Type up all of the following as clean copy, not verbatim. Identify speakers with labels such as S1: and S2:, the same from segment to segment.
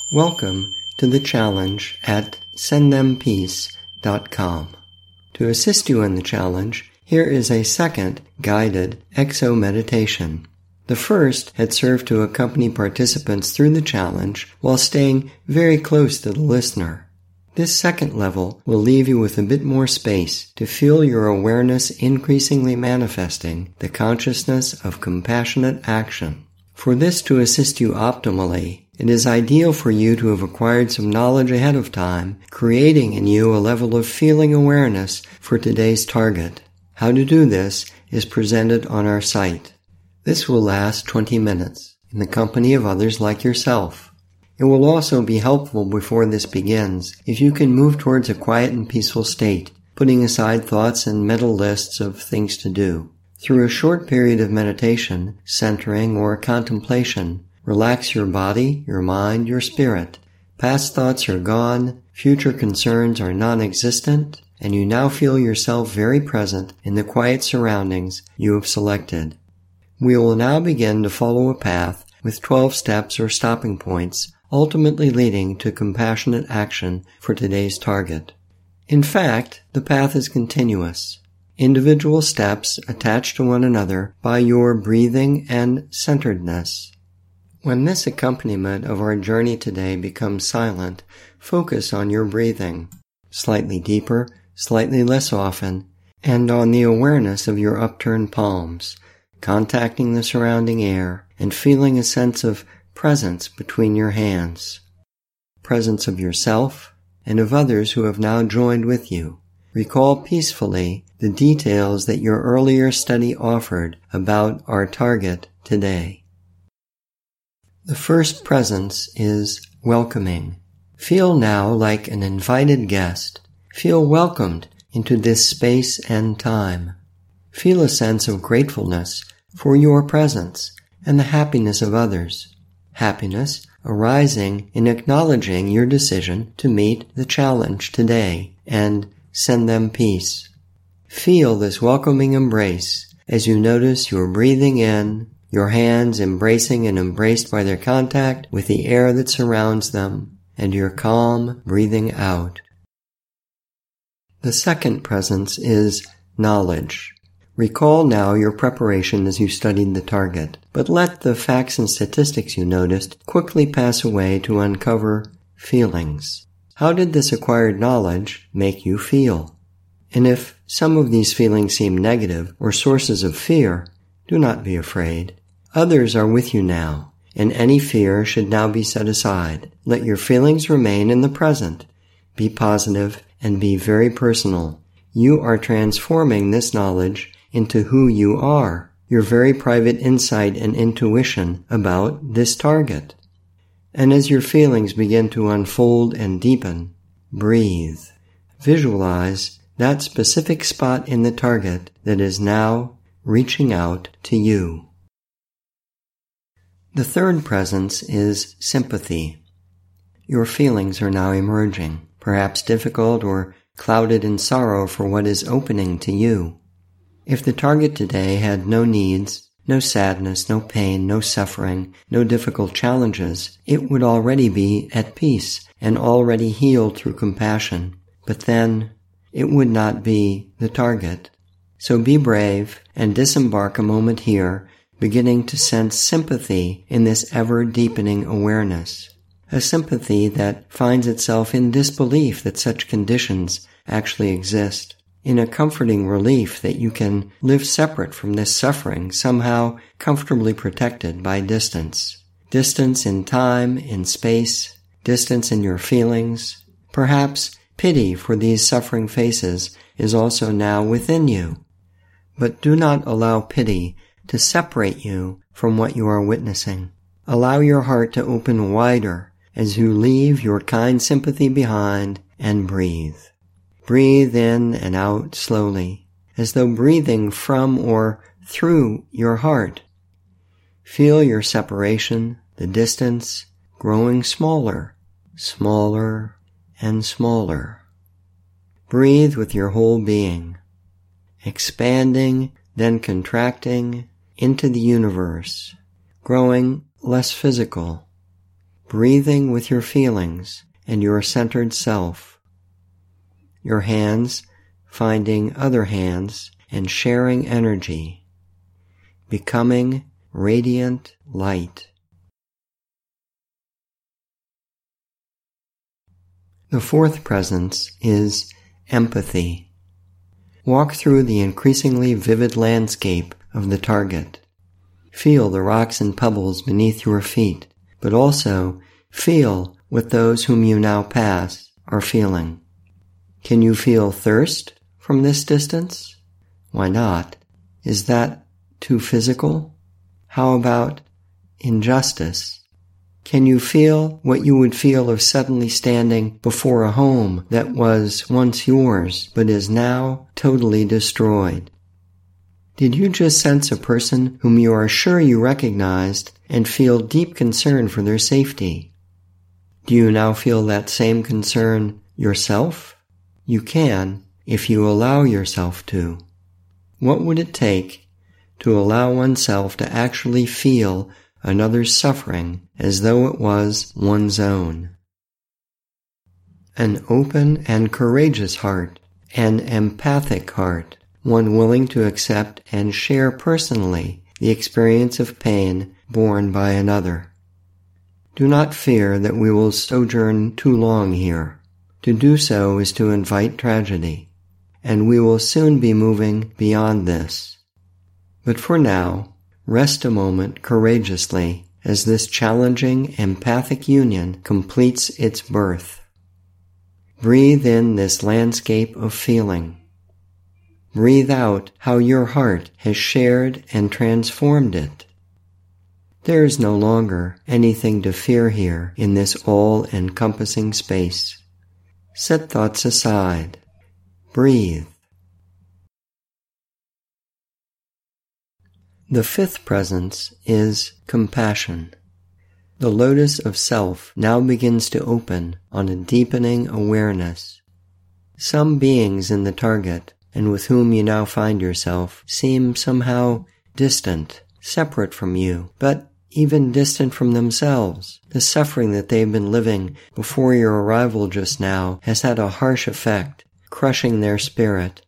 S1: Welcome to the challenge at sendthempeace.com. To assist you in the challenge, here is a second guided exo meditation. The first had served to accompany participants through the challenge while staying very close to the listener. This second level will leave you with a bit more space to feel your awareness increasingly manifesting the consciousness of compassionate action. For this to assist you optimally, it is ideal for you to have acquired some knowledge ahead of time, creating in you a level of feeling awareness for today's target. How to do this is presented on our site. This will last 20 minutes, in the company of others like yourself. It will also be helpful before this begins if you can move towards a quiet and peaceful state, putting aside thoughts and mental lists of things to do. Through a short period of meditation, centering, or contemplation, relax your body, your mind, your spirit. Past thoughts are gone, future concerns are non-existent, and you now feel yourself very present in the quiet surroundings you have selected. We will now begin to follow a path with 12 steps or stopping points, ultimately leading to compassionate action for today's target. In fact, the path is continuous. Individual steps attached to one another by your breathing and centeredness. When this accompaniment of our journey today becomes silent, focus on your breathing, slightly deeper, slightly less often, and on the awareness of your upturned palms, contacting the surrounding air and feeling a sense of presence between your hands, presence of yourself and of others who have now joined with you. Recall peacefully the details that your earlier study offered about our target today. The first presence is welcoming. Feel now like an invited guest. Feel welcomed into this space and time. Feel a sense of gratefulness for your presence and the happiness of others. Happiness arising in acknowledging your decision to meet the challenge today and send them peace. Feel this welcoming embrace as you notice your breathing in, your hands embracing and embraced by their contact with the air that surrounds them, and your calm breathing out. The second presence is knowledge. Recall now your preparation as you studied the target, but let the facts and statistics you noticed quickly pass away to uncover feelings. How did this acquired knowledge make you feel? And if some of these feelings seem negative or sources of fear, do not be afraid. Others are with you now, and any fear should now be set aside. Let your feelings remain in the present. Be positive and be very personal. You are transforming this knowledge into who you are, your very private insight and intuition about this target. And as your feelings begin to unfold and deepen, breathe. Visualize that specific spot in the target that is now reaching out to you. The third presence is sympathy. Your feelings are now emerging, perhaps difficult or clouded in sorrow for what is opening to you. If the target today had no needs, no sadness, no pain, no suffering, no difficult challenges, it would already be at peace and already healed through compassion. But then, it would not be the target. So be brave and disembark a moment here, beginning to sense sympathy in this ever-deepening awareness. A sympathy that finds itself in disbelief that such conditions actually exist. In a comforting relief that you can live separate from this suffering, somehow comfortably protected by distance. Distance in time, in space, distance in your feelings. Perhaps pity for these suffering faces is also now within you. But do not allow pity to separate you from what you are witnessing. Allow your heart to open wider as you leave your kind sympathy behind and breathe. Breathe in and out slowly, as though breathing from or through your heart. Feel your separation, the distance, growing smaller, smaller, and smaller. Breathe with your whole being, expanding, then contracting into the universe, growing less physical, breathing with your feelings and your centered self. Your hands finding other hands and sharing energy, becoming radiant light. The fourth presence is empathy. Walk through the increasingly vivid landscape of the target. Feel the rocks and pebbles beneath your feet, but also feel what those whom you now pass are feeling. Can you feel thirst from this distance? Why not? Is that too physical? How about injustice? Can you feel what you would feel of suddenly standing before a home that was once yours but is now totally destroyed? Did you just sense a person whom you are sure you recognized and feel deep concern for their safety? Do you now feel that same concern yourself? You can, if you allow yourself to. What would it take to allow oneself to actually feel another's suffering as though it was one's own? An open and courageous heart, an empathic heart, one willing to accept and share personally the experience of pain borne by another. Do not fear that we will sojourn too long here. To do so is to invite tragedy, and we will soon be moving beyond this. But for now, rest a moment courageously as this challenging empathic union completes its birth. Breathe in this landscape of feeling. Breathe out how your heart has shared and transformed it. There is no longer anything to fear here in this all-encompassing space. Set thoughts aside. Breathe. The fifth presence is compassion. The lotus of self now begins to open on a deepening awareness. Some beings in the target, and with whom you now find yourself, seem somehow distant, separate from you, but even distant from themselves. The suffering that they've been living before your arrival just now has had a harsh effect, crushing their spirit.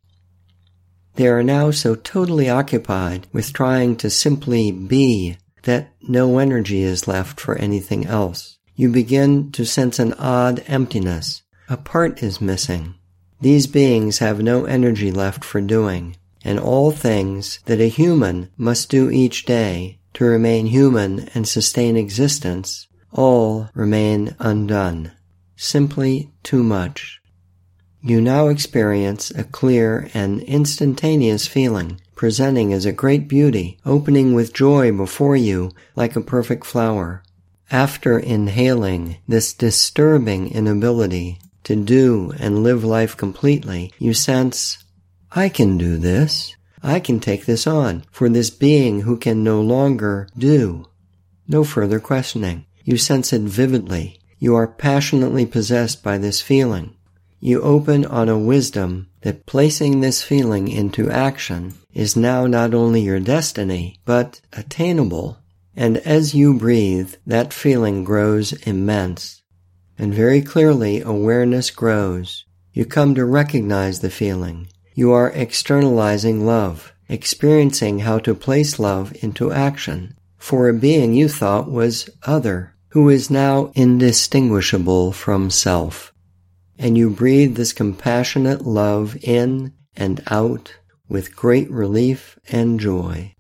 S1: They are now so totally occupied with trying to simply be that no energy is left for anything else. You begin to sense an odd emptiness. A part is missing. These beings have no energy left for doing, and all things that a human must do each day to remain human and sustain existence, all remain undone. Simply too much. You now experience a clear and instantaneous feeling, presenting as a great beauty, opening with joy before you like a perfect flower. After inhaling this disturbing inability to do and live life completely, you sense, I can do this. I can take this on for this being who can no longer do. No further questioning. You sense it vividly. You are passionately possessed by this feeling. You open on a wisdom that placing this feeling into action is now not only your destiny, but attainable. And as you breathe, that feeling grows immense. And very clearly, awareness grows. You come to recognize the feeling. You are externalizing love, experiencing how to place love into action for a being you thought was other, who is now indistinguishable from self. And you breathe this compassionate love in and out with great relief and joy.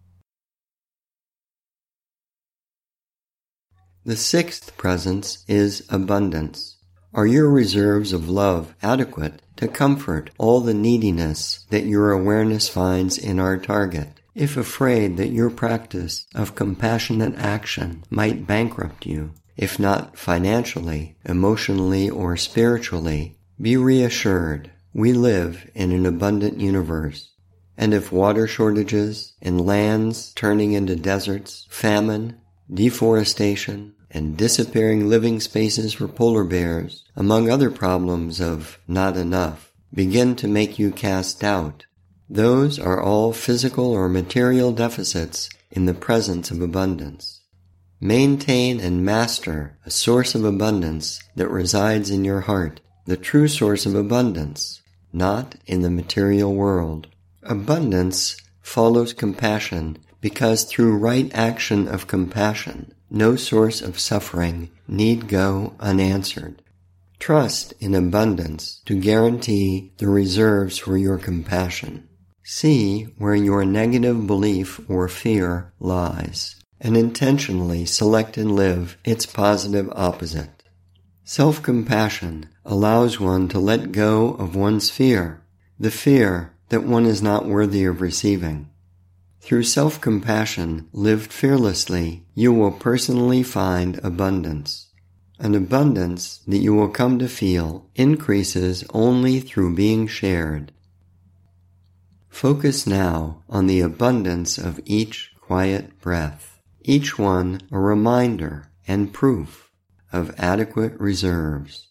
S1: The sixth presence is abundance. Are your reserves of love adequate to comfort all the neediness that your awareness finds in our target? If afraid that your practice of compassionate action might bankrupt you, if not financially, emotionally, or spiritually, be reassured. We live in an abundant universe. And if water shortages and lands turning into deserts, famine, deforestation, and disappearing living spaces for polar bears, among other problems of not enough, begin to make you cast doubt, those are all physical or material deficits in the presence of abundance. Maintain and master a source of abundance that resides in your heart, the true source of abundance, not in the material world. Abundance follows compassion because through right action of compassion, no source of suffering need go unanswered. Trust in abundance to guarantee the reserves for your compassion. See where your negative belief or fear lies, and intentionally select and live its positive opposite. Self-compassion allows one to let go of one's fear, the fear that one is not worthy of receiving. Through self-compassion lived fearlessly, you will personally find abundance. An abundance that you will come to feel increases only through being shared. Focus now on the abundance of each quiet breath, each one a reminder and proof of adequate reserves.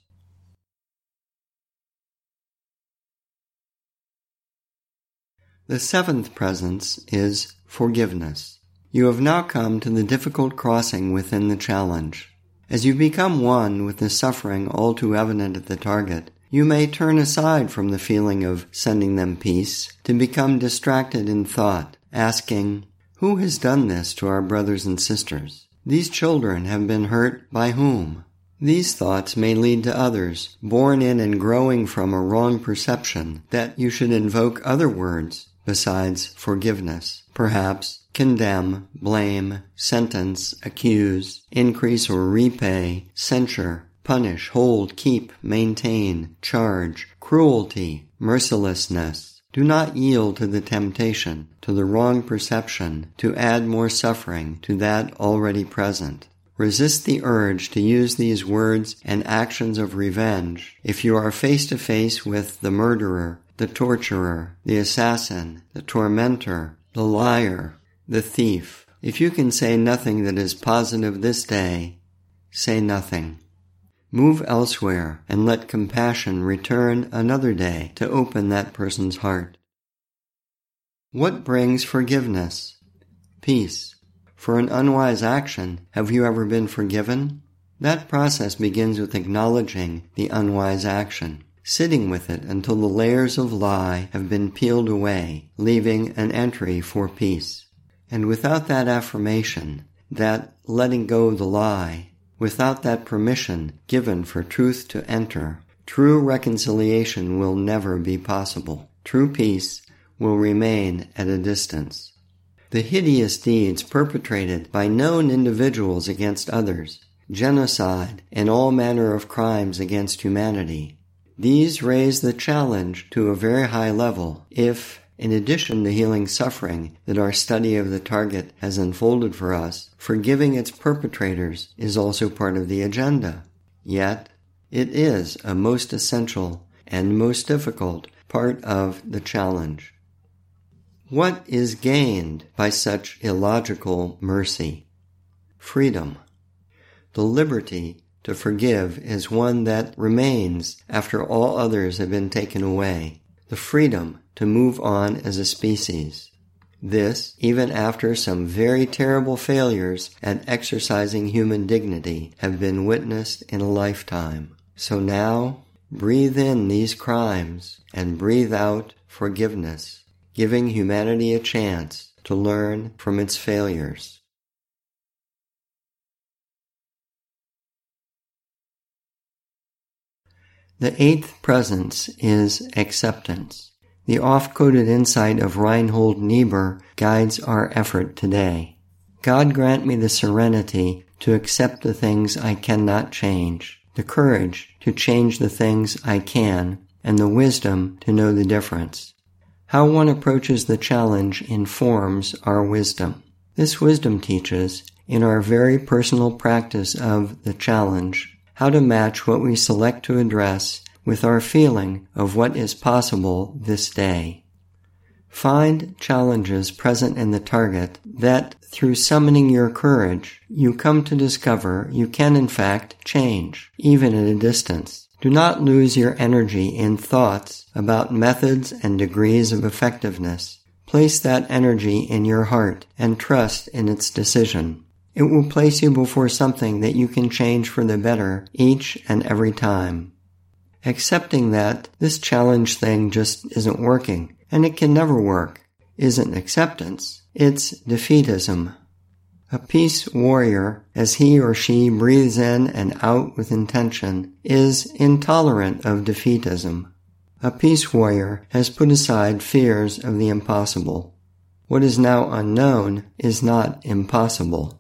S1: The seventh presence is forgiveness. You have now come to the difficult crossing within the challenge. As you become one with the suffering all too evident at the target, you may turn aside from the feeling of sending them peace to become distracted in thought, asking, "Who has done this to our brothers and sisters? These children have been hurt by whom?" These thoughts may lead to others, born in and growing from a wrong perception that you should invoke other words besides forgiveness. Perhaps condemn, blame, sentence, accuse, increase or repay, censure, punish, hold, keep, maintain, charge, cruelty, mercilessness. Do not yield to the temptation, to the wrong perception, to add more suffering to that already present. Resist the urge to use these words and actions of revenge if you are face to face with the murderer, the torturer, the assassin, the tormentor, the liar, the thief. If you can say nothing that is positive this day, say nothing. Move elsewhere and let compassion return another day to open that person's heart. What brings forgiveness? Peace. For an unwise action, have you ever been forgiven? That process begins with acknowledging the unwise action, sitting with it until the layers of lie have been peeled away, leaving an entry for peace. And without that affirmation, that letting go of the lie, without that permission given for truth to enter, true reconciliation will never be possible. True peace will remain at a distance. The hideous deeds perpetrated by known individuals against others, genocide, and all manner of crimes against humanity, these raise the challenge to a very high level if, in addition to healing suffering that our study of the target has unfolded for us, forgiving its perpetrators is also part of the agenda. Yet, it is a most essential and most difficult part of the challenge. What is gained by such illogical mercy? Freedom. The liberty to forgive is one that remains after all others have been taken away. The freedom to move on as a species. This, even after some very terrible failures at exercising human dignity have been witnessed in a lifetime. So now, breathe in these crimes and breathe out forgiveness, giving humanity a chance to learn from its failures. The eighth presence is acceptance. The oft-quoted insight of Reinhold Niebuhr guides our effort today. God grant me the serenity to accept the things I cannot change, the courage to change the things I can, and the wisdom to know the difference. How one approaches the challenge informs our wisdom. This wisdom teaches, in our very personal practice of the challenge, how to match what we select to address with our feeling of what is possible this day. Find challenges present in the target that, through summoning your courage, you come to discover you can in fact change, even at a distance. Do not lose your energy in thoughts about methods and degrees of effectiveness. Place that energy in your heart and trust in its decision. It will place you before something that you can change for the better each and every time. Accepting that this challenge thing just isn't working, and it can never work, isn't acceptance, it's defeatism. A peace warrior, as he or she breathes in and out with intention, is intolerant of defeatism. A peace warrior has put aside fears of the impossible. What is now unknown is not impossible.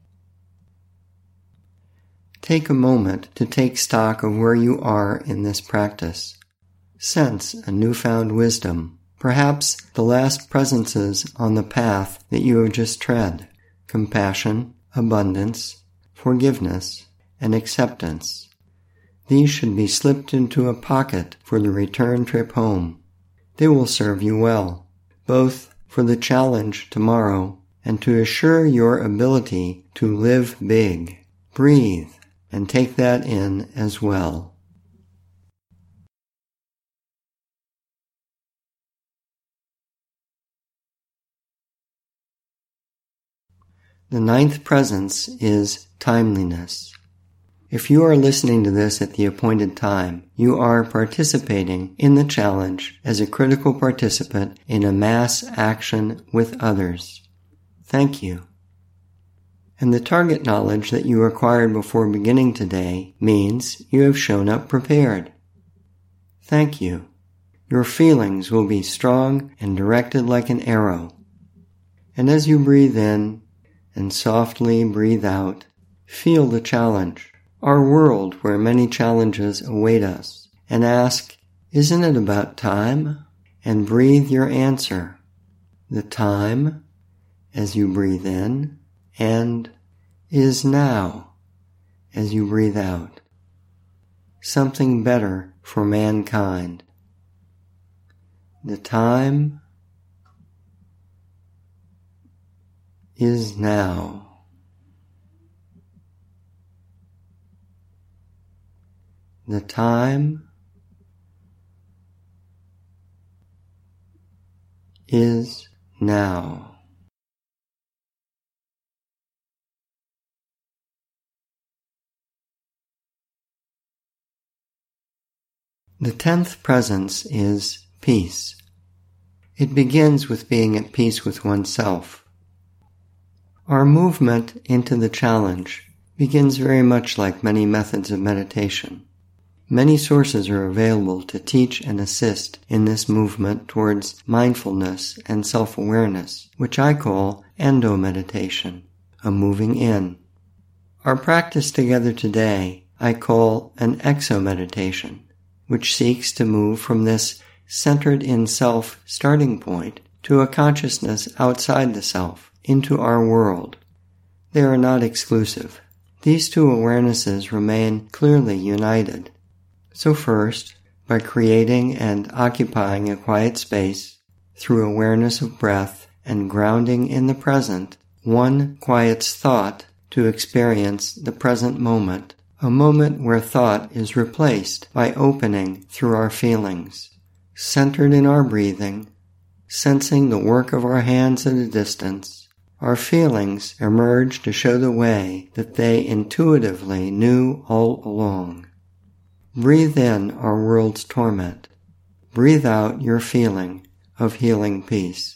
S1: Take a moment to take stock of where you are in this practice. Sense a newfound wisdom, perhaps the last presences on the path that you have just tread, compassion, abundance, forgiveness, and acceptance. These should be slipped into a pocket for the return trip home. They will serve you well, both for the challenge tomorrow and to assure your ability to live big. Breathe and take that in as well. The ninth presence is timeliness. If you are listening to this at the appointed time, you are participating in the challenge as a critical participant in a mass action with others. Thank you. And the target knowledge that you acquired before beginning today means you have shown up prepared. Thank you. Your feelings will be strong and directed like an arrow. And as you breathe in and softly breathe out, feel the challenge, our world where many challenges await us, and ask, isn't it about time? And breathe your answer. The time, as you breathe in, and is now, as you breathe out. Something better for mankind. The time is now. The time is now. The 10th presence is peace. It begins with being at peace with oneself. Our movement into the challenge begins very much like many methods of meditation. Many sources are available to teach and assist in this movement towards mindfulness and self-awareness, which I call endo-meditation, a moving in. Our practice together today I call an exo-meditation, which seeks to move from this centered in self starting point to a consciousness outside the self, into our world. They are not exclusive. These two awarenesses remain clearly united. So first, by creating and occupying a quiet space, through awareness of breath and grounding in the present, one quiets thought to experience the present moment, a moment where thought is replaced by opening through our feelings, centered in our breathing, sensing the work of our hands at a distance. Our feelings emerge to show the way that they intuitively knew all along. Breathe in our world's torment. Breathe out your feeling of healing peace.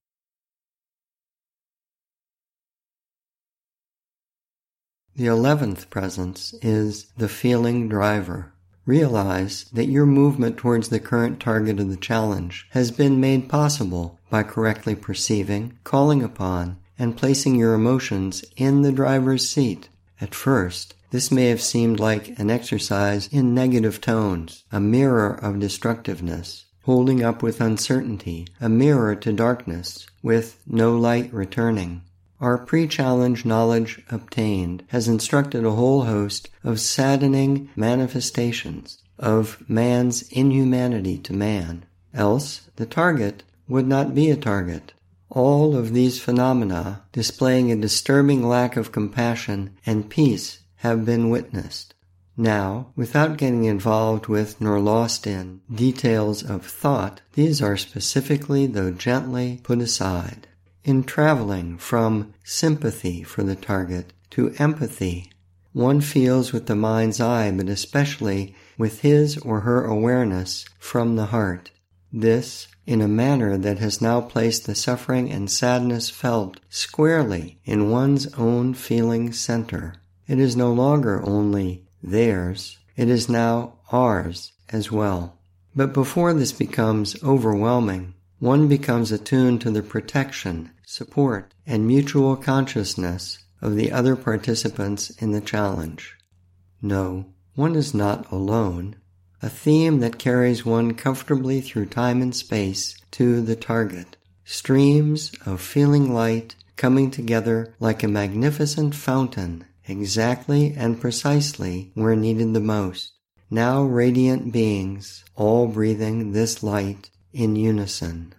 S1: The 11th presence is the feeling driver. Realize that your movement towards the current target of the challenge has been made possible by correctly perceiving, calling upon, and placing your emotions in the driver's seat. At first, this may have seemed like an exercise in negative tones, a mirror of destructiveness, holding up with uncertainty, a mirror to darkness, with no light returning. Our pre-challenge knowledge obtained has instructed a whole host of saddening manifestations of man's inhumanity to man. Else, the target would not be a target. All of these phenomena, displaying a disturbing lack of compassion and peace, have been witnessed. Now, without getting involved with nor lost in details of thought, these are specifically, though gently, put aside. In traveling from sympathy for the target to empathy, one feels with the mind's eye, but especially with his or her awareness from the heart. This, in a manner that has now placed the suffering and sadness felt squarely in one's own feeling center. It is no longer only theirs, it is now ours as well. But before this becomes overwhelming, one becomes attuned to the protection, support, and mutual consciousness of the other participants in the challenge. No, one is not alone. A theme that carries one comfortably through time and space to the target. Streams of feeling light coming together like a magnificent fountain, exactly and precisely where needed the most. Now radiant beings, all breathing this light in unison.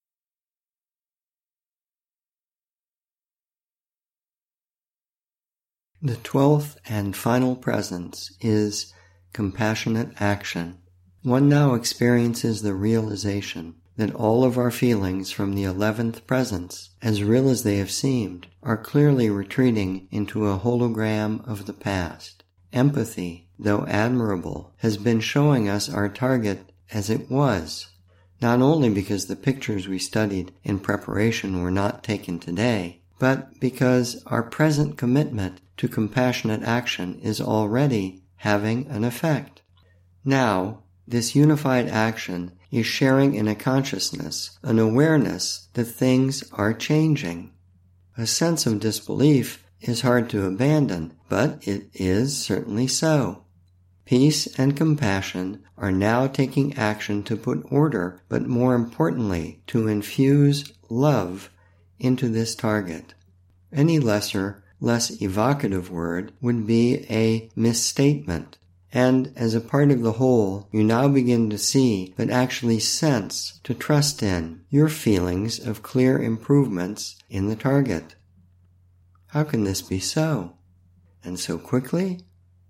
S1: The 12th and final presence is compassionate action. One now experiences the realization that all of our feelings from the 11th presence, as real as they have seemed, are clearly retreating into a hologram of the past. Empathy, though admirable, has been showing us our target as it was, not only because the pictures we studied in preparation were not taken today, but because our present commitment to compassionate action is already having an effect. Now, this unified action is sharing in a consciousness, an awareness that things are changing. A sense of disbelief is hard to abandon, but it is certainly so. Peace and compassion are now taking action to put order, but more importantly, to infuse love into this target. Any lesser, less evocative word would be a misstatement. And as a part of the whole, you now begin to see, but actually sense, to trust in, your feelings of clear improvements in the target. How can this be so? And so quickly?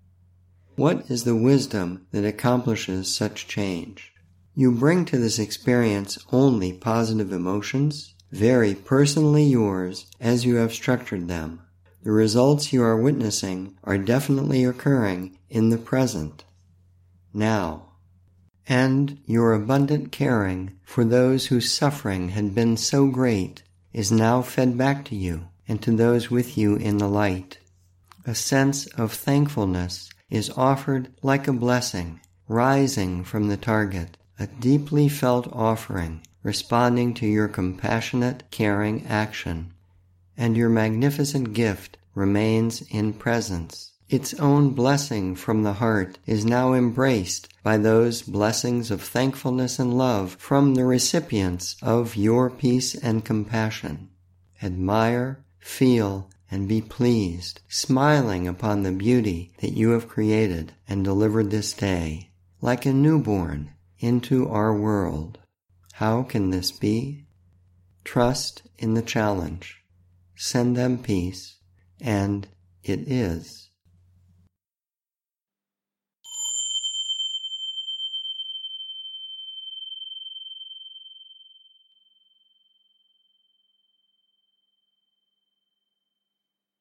S1: What is the wisdom that accomplishes such change? You bring to this experience only positive emotions, very personally yours as you have structured them. The results you are witnessing are definitely occurring in the present, now. And your abundant caring for those whose suffering had been so great is now fed back to you and to those with you in the light. A sense of thankfulness is offered like a blessing, rising from the target, a deeply felt offering, responding to your compassionate, caring action. And your magnificent gift remains in presence. Its own blessing from the heart is now embraced by those blessings of thankfulness and love from the recipients of your peace and compassion. Admire, feel, and be pleased, smiling upon the beauty that you have created and delivered this day, like a newborn, into our world. How can this be? Trust in the challenge. Send them peace, and it is.